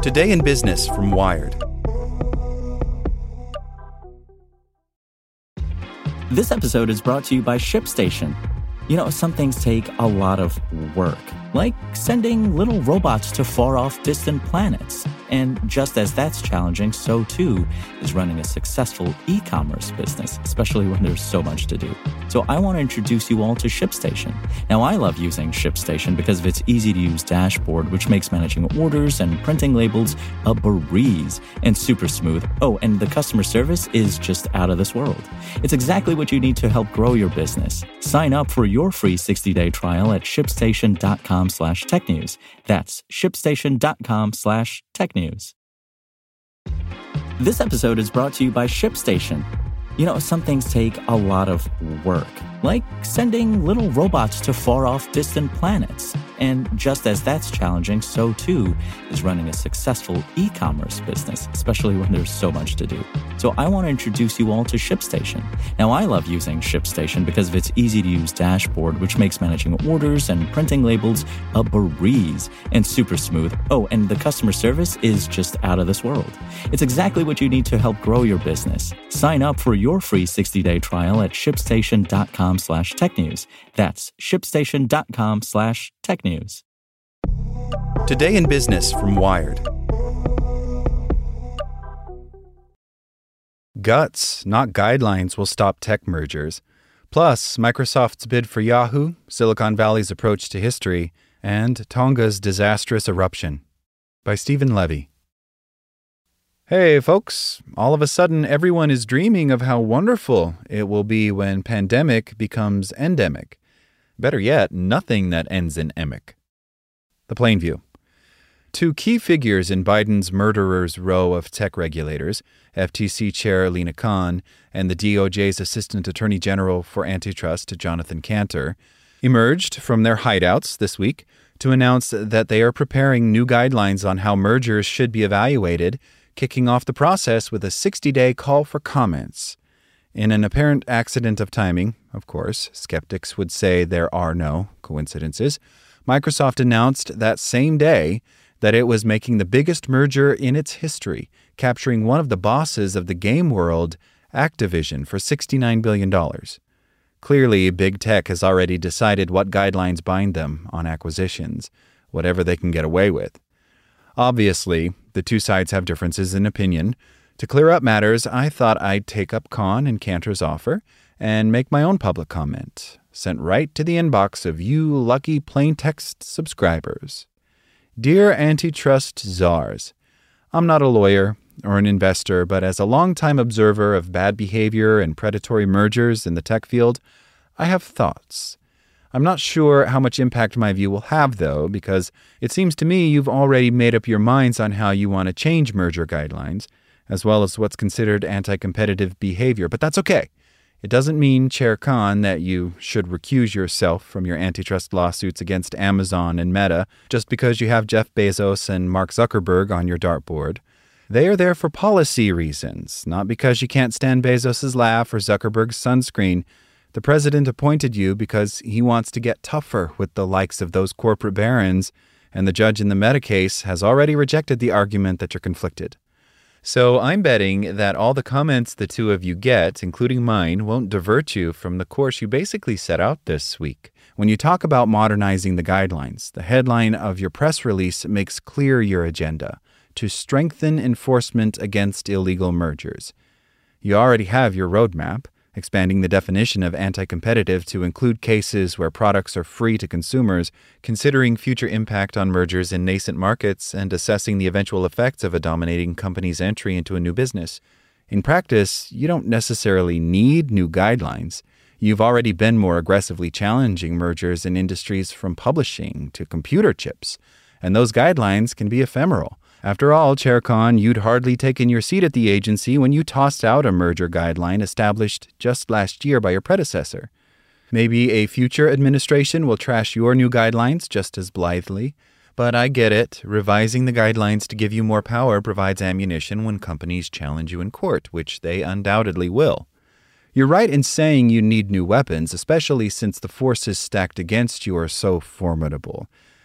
Today in Business from Wired. This episode is brought to you by ShipStation. You know, some things take a lot of work, like sending little robots to far-off distant planets. And just as that's challenging, so too is running a successful e-commerce business, especially when there's so much to do. So I want to introduce you all to ShipStation. Now, I love using ShipStation because of its easy-to-use dashboard, which makes managing orders and printing labels a breeze and super smooth. Oh, and the customer service is just out of this world. It's exactly what you need to help grow your business. Sign up for your free 60-day trial at shipstation.com/technews. That's shipstation.com/technews. This episode is brought to you by ShipStation. You know, some things take a lot of work, like sending little robots to far-off distant planets. And just as that's challenging, so too is running a successful e-commerce business, especially when there's so much to do. So I want to introduce you all to ShipStation. Now, I love using ShipStation because of its easy-to-use dashboard, which makes managing orders and printing labels a breeze and super smooth. Oh, and the customer service is just out of this world. It's exactly what you need to help grow your business. Sign up for your free 60-day trial at shipstation.com/technews. That's shipstation.com/technews. Today in Business from Wired. Guts, not guidelines, will stop tech mergers. Plus, Microsoft's bid for Yahoo, Silicon Valley's approach to history, and Tonga's disastrous eruption. By Stephen Levy. Hey, folks. All of a sudden, everyone is dreaming of how wonderful it will be when pandemic becomes endemic. Better yet, nothing that ends in emic. The plain view. Two key figures in Biden's murderer's row of tech regulators, FTC Chair Lina Khan and the DOJ's Assistant Attorney General for Antitrust, Jonathan Kanter, emerged from their hideouts this week to announce that they are preparing new guidelines on how mergers should be evaluated, kicking off the process with a 60-day call for comments. In an apparent accident of timing, of course, skeptics would say there are no coincidences, Microsoft announced that same day that it was making the biggest merger in its history, capturing one of the bosses of the game world, Activision, for $69 billion. Clearly, big tech has already decided what guidelines bind them on acquisitions, whatever they can get away with. Obviously, the two sides have differences in opinion. To clear up matters, I thought I'd take up Khan and Kanter's offer and make my own public comment, sent right to the inbox of you lucky plain text subscribers. Dear antitrust czars, I'm not a lawyer or an investor, but as a longtime observer of bad behavior and predatory mergers in the tech field, I have thoughts. I'm not sure how much impact my view will have, though, because it seems to me you've already made up your minds on how you want to change merger guidelines, as well as what's considered anti-competitive behavior, but that's okay. It doesn't mean, Chair Khan, that you should recuse yourself from your antitrust lawsuits against Amazon and Meta just because you have Jeff Bezos and Mark Zuckerberg on your dartboard. They are there for policy reasons, not because you can't stand Bezos' laugh or Zuckerberg's sunscreen. The president appointed you because he wants to get tougher with the likes of those corporate barons, and the judge in the Meta case has already rejected the argument that you're conflicted. So I'm betting that all the comments the two of you get, including mine, won't divert you from the course you basically set out this week. When you talk about modernizing the guidelines, the headline of your press release makes clear your agenda: to strengthen enforcement against illegal mergers. You already have your roadmap, expanding the definition of anti-competitive to include cases where products are free to consumers, considering future impact on mergers in nascent markets, and assessing the eventual effects of a dominating company's entry into a new business. In practice, you don't necessarily need new guidelines. You've already been more aggressively challenging mergers in industries from publishing to computer chips, and those guidelines can be ephemeral. After all, Chair Khan, you'd hardly taken your seat at the agency when you tossed out a merger guideline established just last year by your predecessor. Maybe a future administration will trash your new guidelines just as blithely, but I get it. Revising the guidelines to give you more power provides ammunition when companies challenge you in court, which they undoubtedly will. You're right in saying you need new weapons, especially since the forces stacked against you are so formidable.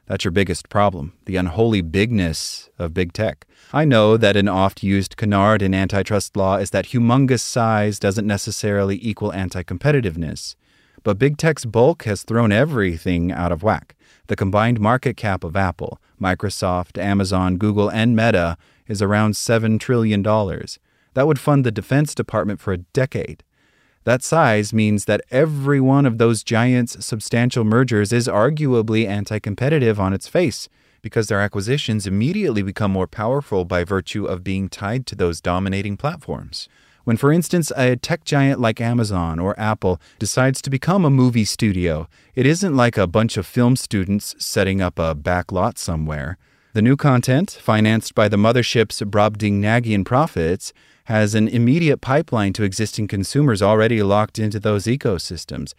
That's your biggest problem, the unholy bigness of big tech. I know that an oft-used canard in antitrust law is that humongous size doesn't necessarily equal anti-competitiveness. But big tech's bulk has thrown everything out of whack. The combined market cap of Apple, Microsoft, Amazon, Google, and Meta is around $7 trillion. That would fund the Defense Department for a decade. That size means that every one of those giants' substantial mergers is arguably anti-competitive on its face, because their acquisitions immediately become more powerful by virtue of being tied to those dominating platforms. When, for instance, a tech giant like Amazon or Apple decides to become a movie studio, it isn't like a bunch of film students setting up a back lot somewhere. The new content, financed by the mothership's Brobdingnagian profits, has an immediate pipeline to existing consumers already locked into those ecosystems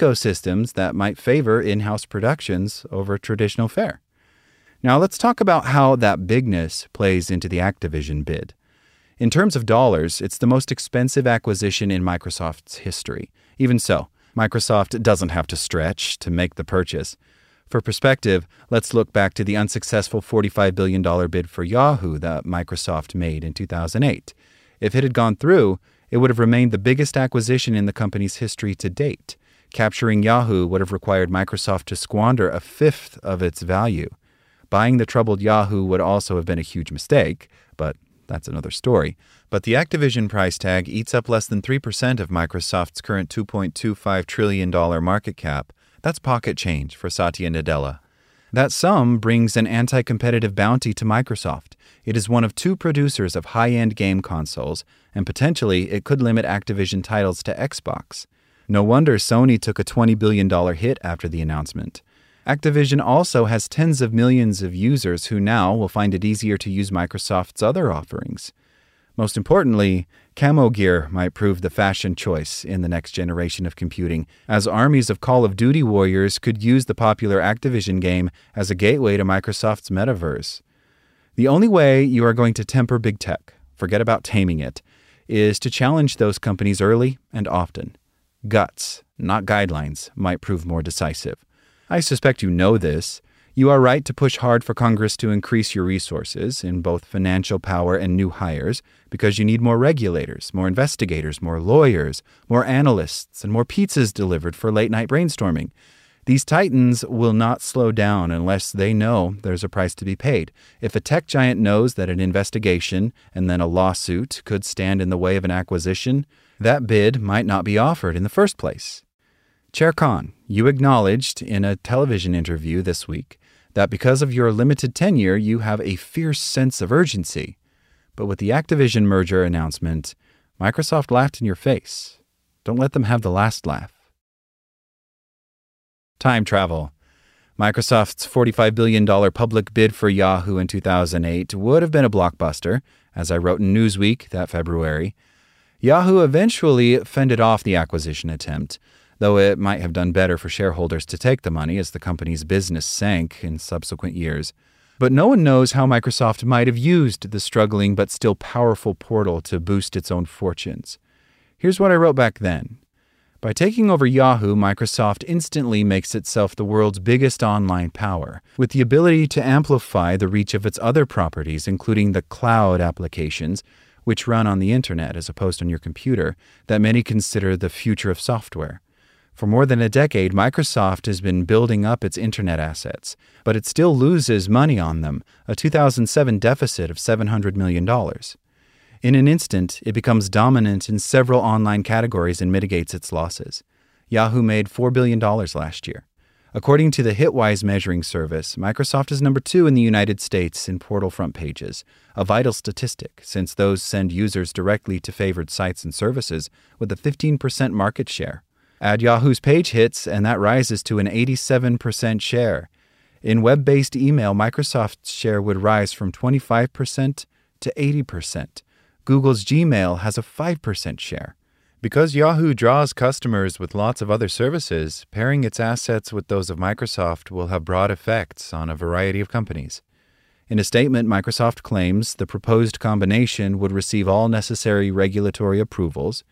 that might favor in-house productions over traditional fare. Now let's talk about how that bigness plays into the Activision bid. In terms of dollars, it's the most expensive acquisition in Microsoft's history. Even so, Microsoft doesn't have to stretch to make the purchase. For perspective, let's look back to the unsuccessful $45 billion bid for Yahoo that Microsoft made in 2008. If it had gone through, it would have remained the biggest acquisition in the company's history to date. Capturing Yahoo would have required Microsoft to squander a fifth of its value. Buying the troubled Yahoo would also have been a huge mistake, but that's another story. But the Activision price tag eats up less than 3% of Microsoft's current $2.25 trillion market cap. That's pocket change for Satya Nadella. That sum brings an anti-competitive bounty to Microsoft. It is one of two producers of high-end game consoles, and potentially it could limit Activision titles to Xbox. No wonder Sony took a $20 billion hit after the announcement. Activision also has tens of millions of users who now will find it easier to use Microsoft's other offerings. Most importantly, camo gear might prove the fashion choice in the next generation of computing, as armies of Call of Duty warriors could use the popular Activision game as a gateway to Microsoft's metaverse. The only way you are going to temper big tech, forget about taming it, is to challenge those companies early and often. Guts, not guidelines, might prove more decisive. I suspect you know this. You are right to push hard for Congress to increase your resources in both financial power and new hires because you need more regulators, more investigators, more lawyers, more analysts, and more pizzas delivered for late-night brainstorming. These titans will not slow down unless they know there's a price to be paid. If a tech giant knows that an investigation and then a lawsuit could stand in the way of an acquisition, that bid might not be offered in the first place. Chair Khan, you acknowledged in a television interview this week that because of your limited tenure, you have a fierce sense of urgency. But with the Activision merger announcement, Microsoft laughed in your face. Don't let them have the last laugh. Time travel. Microsoft's $45 billion public bid for Yahoo in 2008 would have been a blockbuster, as I wrote in Newsweek that February. Yahoo eventually fended off the acquisition attempt, though it might have done better for shareholders to take the money as the company's business sank in subsequent years. But no one knows how Microsoft might have used the struggling but still powerful portal to boost its own fortunes. Here's what I wrote back then. By taking over Yahoo, Microsoft instantly makes itself the world's biggest online power, with the ability to amplify the reach of its other properties, including the cloud applications, which run on the internet as opposed to on your computer, that many consider the future of software. For more than a decade, Microsoft has been building up its internet assets, but it still loses money on them, a 2007 deficit of $700 million. In an instant, it becomes dominant in several online categories and mitigates its losses. Yahoo made $4 billion last year. According to the Hitwise measuring service, Microsoft is number 2 in the United States in portal front pages, a vital statistic since those send users directly to favored sites and services with a 15% market share. Add Yahoo's page hits, and that rises to an 87% share. In web-based email, Microsoft's share would rise from 25% to 80%. Google's Gmail has a 5% share. Because Yahoo draws customers with lots of other services, pairing its assets with those of Microsoft will have broad effects on a variety of companies. In a statement, Microsoft claims the proposed combination would receive all necessary regulatory approvals.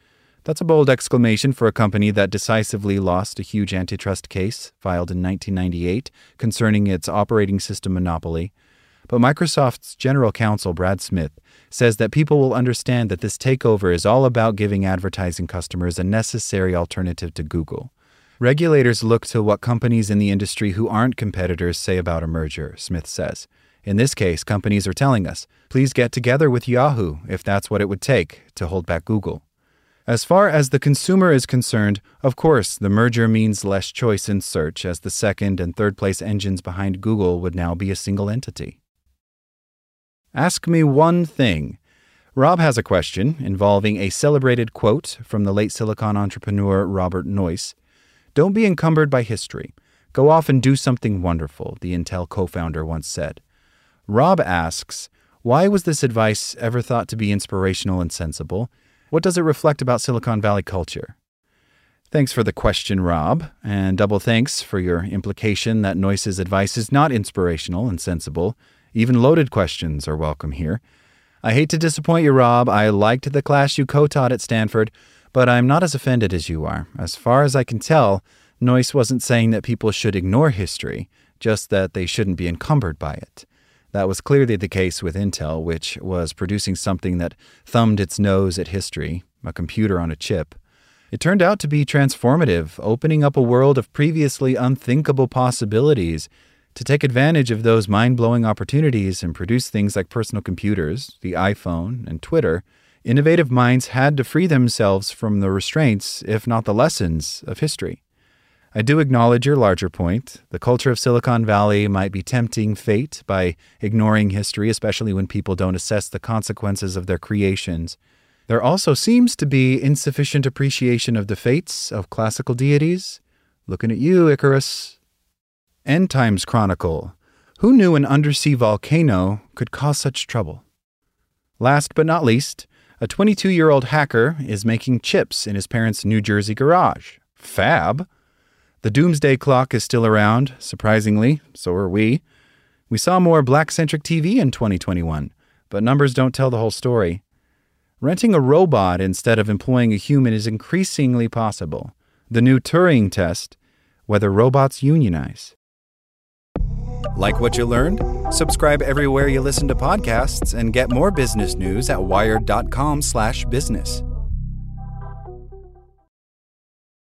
That's a bold exclamation for a company that decisively lost a huge antitrust case filed in 1998 concerning its operating system monopoly. But Microsoft's general counsel, Brad Smith, says that people will understand that this takeover is all about giving advertising customers a necessary alternative to Google. Regulators look to what companies in the industry who aren't competitors say about a merger, Smith says. In this case, companies are telling us, please get together with Yahoo if that's what it would take to hold back Google. As far as the consumer is concerned, of course, the merger means less choice in search, as the second and third place engines behind Google would now be a single entity. Ask me one thing. Rob has a question involving a celebrated quote from the late Silicon entrepreneur Robert Noyce. Don't be encumbered by history. Go off and do something wonderful, the Intel co-founder once said. Rob asks, why was this advice ever thought to be inspirational and sensible? What does it reflect about Silicon Valley culture? Thanks for the question, Rob, and double thanks for your implication that Noyce's advice is not inspirational and sensible. Even loaded questions are welcome here. I hate to disappoint you, Rob. I liked the class you co-taught at Stanford, but I'm not as offended as you are. As far as I can tell, Noyce wasn't saying that people should ignore history, just that they shouldn't be encumbered by it. That was clearly the case with Intel, which was producing something that thumbed its nose at history, a computer on a chip. It turned out to be transformative, opening up a world of previously unthinkable possibilities. To take advantage of those mind-blowing opportunities and produce things like personal computers, the iPhone, and Twitter, innovative minds had to free themselves from the restraints, if not the lessons, of history. I do acknowledge your larger point. The culture of Silicon Valley might be tempting fate by ignoring history, especially when people don't assess the consequences of their creations. There also seems to be insufficient appreciation of the fates of classical deities. Looking at you, Icarus. End Times Chronicle. Who knew an undersea volcano could cause such trouble? Last but not least, a 22-year-old hacker is making chips in his parents' New Jersey garage. Fab! The doomsday clock is still around, surprisingly, so are we. We saw more black-centric TV in 2021, but numbers don't tell the whole story. Renting a robot instead of employing a human is increasingly possible. The new Turing test, whether robots unionize. Like what you learned? Subscribe everywhere you listen to podcasts and get more business news at wired.com/business.